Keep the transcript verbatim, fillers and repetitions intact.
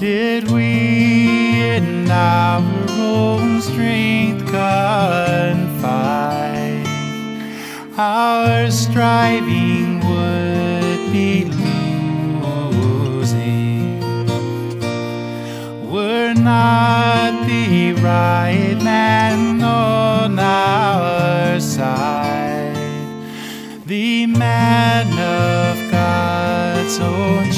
did we in our own strength confide, our striving would be losing. Were not the right man on our side, the man of God's own